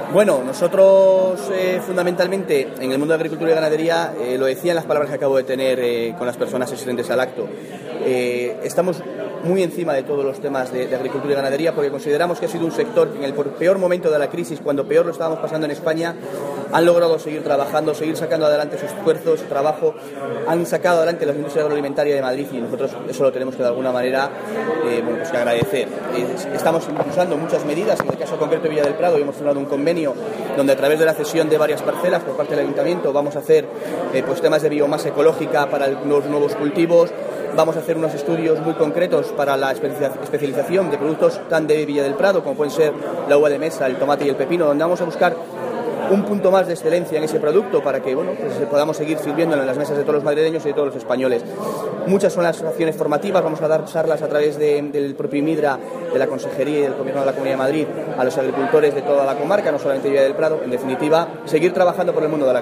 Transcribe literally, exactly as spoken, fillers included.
Bueno, nosotros eh, fundamentalmente en el mundo de agricultura y ganadería, eh, lo decía en las palabras que acabo de tener eh, con las personas asistentes al acto, eh, estamos muy encima de todos los temas de, de agricultura y ganadería porque consideramos que ha sido un sector que en el peor momento de la crisis, cuando peor lo estábamos pasando en España, han logrado seguir trabajando, seguir sacando adelante su esfuerzo, su trabajo, han sacado adelante la industria agroalimentaria de Madrid y nosotros eso lo tenemos que de alguna manera eh, bueno, pues que agradecer. Eh, estamos impulsando muchas medidas, en el caso concreto de Villa del Prado hemos firmado un convenio donde a través de la cesión de varias parcelas por parte del Ayuntamiento vamos a hacer eh, pues temas de biomasa ecológica para los nuevos cultivos. Vamos a hacer unos estudios muy concretos para la especialización de productos tan de Villa del Prado como pueden ser la uva de mesa, el tomate y el pepino, donde vamos a buscar un punto más de excelencia en ese producto para que bueno, pues podamos seguir sirviéndolo en las mesas de todos los madrileños y de todos los españoles. Muchas son las acciones formativas, vamos a dar charlas a través de, del propio IMIDRA, de la Consejería y del Gobierno de la Comunidad de Madrid a los agricultores de toda la comarca, no solamente Villa del Prado. En definitiva, seguir trabajando por el mundo de la